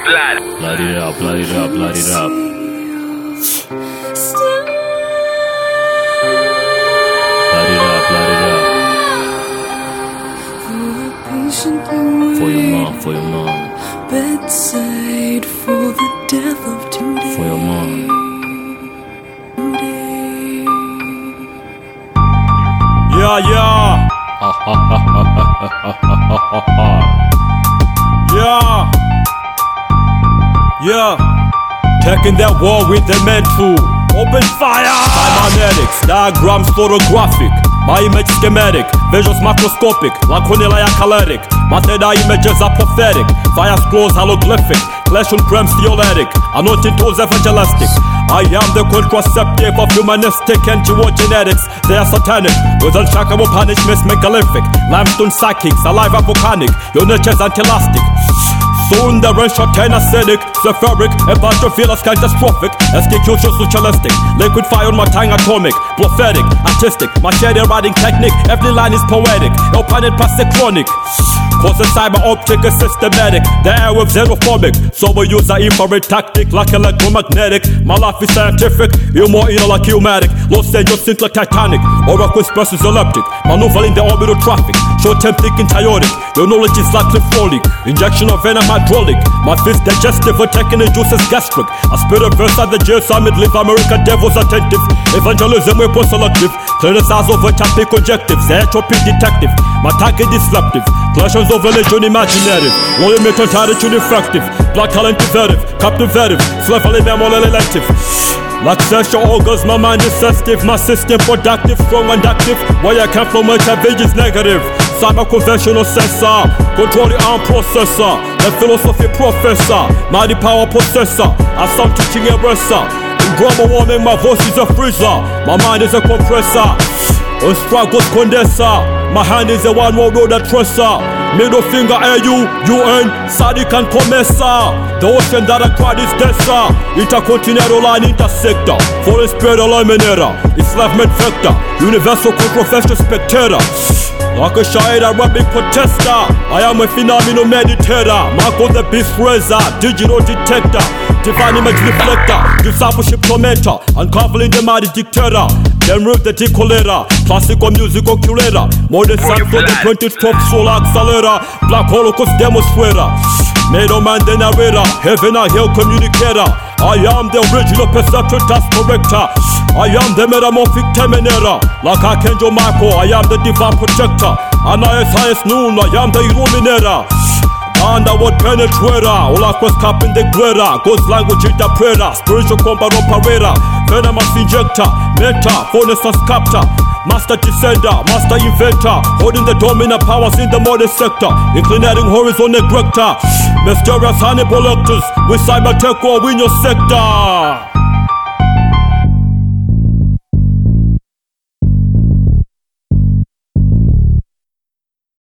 blood. Blood it up, blood it up, blood it up. Blood it up, blood it up. For your mom, for your mom. Bedside for the death of today. For your mom. Yeah, yeah. Yeah. Yeah. Taking that war with the mental. Open fire! Cybernetics, diagrams photographic. My image schematic, visuals macroscopic. Laconilla acalytic. My third eye images are prophetic. Fire scrolls hologlyphic. Flesh and creams theoletic. Anointing tools evangelistic. I am the contraceptive of humanistic and geogenetics. They are satanic, with unshakable punishments megalithic. Limestone psychics, alive and volcanic. Your nature's anti-elastic. Soon the rain shot acidic, sulfuric, evangelist catastrophic, execution socialistic, liquid fire on my tongue atomic, prophetic, artistic, my shady writing technique, every line is poetic, open plastic chronic. Cause the cyber optic is systematic, the airwaves xenophobic, so we use an infrared tactic like electromagnetic. My life is scientific, you're more inner like humatic. Los Angeles think like Titanic, or a express is elliptic, maneuvering the orbital traffic, short-term thinking chaotic, your knowledge is like folic, injection of venom hydraulic, my fist digestive, attacking the juices gastric. I spit a verse at the jail summit, live America devils attentive, evangelism weapon selective, criticize over topic objectives, entropy detective, my target disruptive, clashes of religion imaginative, loyal mental attitude effective, black talent inventive, captivative, slavery memory elective. Like sexual organs, my mind is sensitive, my system productive, strong and active. Why I can't flow much average is negative. Cyber conventional sensor, control the arm processor, the philosophy professor, mighty power possessor, as some teaching eraser. In global warming, my voice is a freezer, my mind is a compressor. On struggles condenser, my hand is a one-world order trusser. Middle finger AU, UN, Sadiq and Comesa. The ocean that I cried is denser. Intercontinental line intersector. Foreign spirit eliminator. Enslavement vector. Universal controversial spectator. Like a Shahid Arabic protester. I am a phenomenal meditator. Mark on the beast razor. Digital detector. Divine image reflector. Discipleship tormentor. Uncovering the mighty dictator. Then rip the decollator. Classical musical curator. Modern sound for the 20th top soul accelerator. Black Holocaust demonstrator. Made a man the narrator. Heaven and hell communicator. I am the original perception task corrector. I am the metamorphic terminator. Like Archangel Michael, I am the divine protector. And I as high as noon, I am the illuminator. Underworld penetrator, all across cap in the greater. God's language interpreter, spiritual combat operator, venomous injector, mentor, renaissance captor, master descender, master inventor, holding the dominant powers in the modern sector, inclinating horizon neglector, mysterious Hannibal actors, with cyber tech war in your sector.